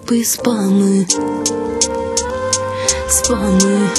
глупые спамы. Спамы.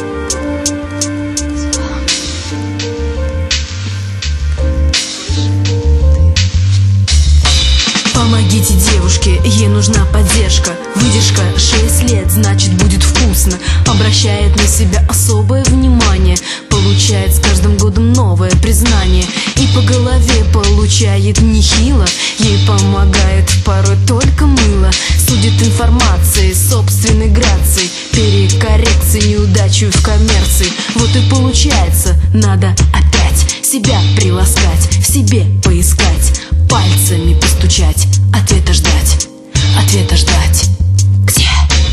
Помогите девушке, ей нужна поддержка. Выдержка 6 лет, значит будет вкусно. Обращает на себя особое внимание. Получает с каждым годом новое признание. И по голове получает нехило. Ей помогает порой только мыло. Судит информацией, собственной грацией. Перекоррекции, неудачу в коммерции. Вот и получается, надо опять себя приласкать, в себе поискать, пальцами постучать, ответа ждать, ответа ждать. Где?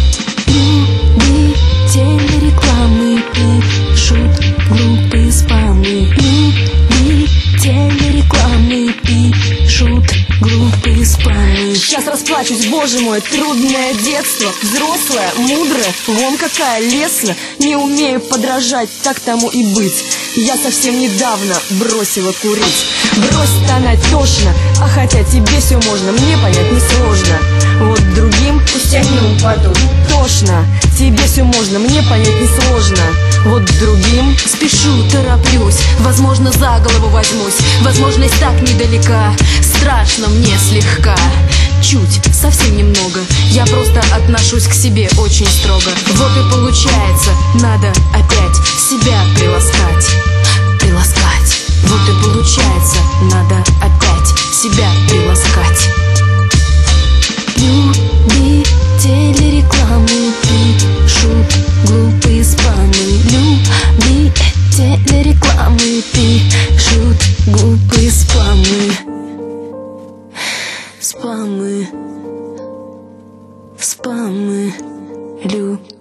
Любители рекламы пишут глупые спамы. Любители рекламы пишут глупые спамы. Сейчас расплачусь, боже мой, трудное детство. Взрослая, мудрая, вон какая лестно. Не умею подражать, так тому и быть. Я совсем недавно бросила курить. Брось стонать тошно, а хотя тебе все можно, мне понять несложно. Вот другим пусть они упадут. Тошно, тебе все можно, мне понять несложно. Вот другим спешу, тороплюсь, возможно за голову возьмусь. Возможность так недалека, страшно мне слегка. Чуть, совсем немного, я просто отношусь к себе очень строго. Вот и получается, надо опять себя приласкать, приласкать. Вот и получается, надо опять себя приласкать. Любители рекламы пишут глупые спамы. Любители рекламы пишут глупые спамы. Спамы. Спамы.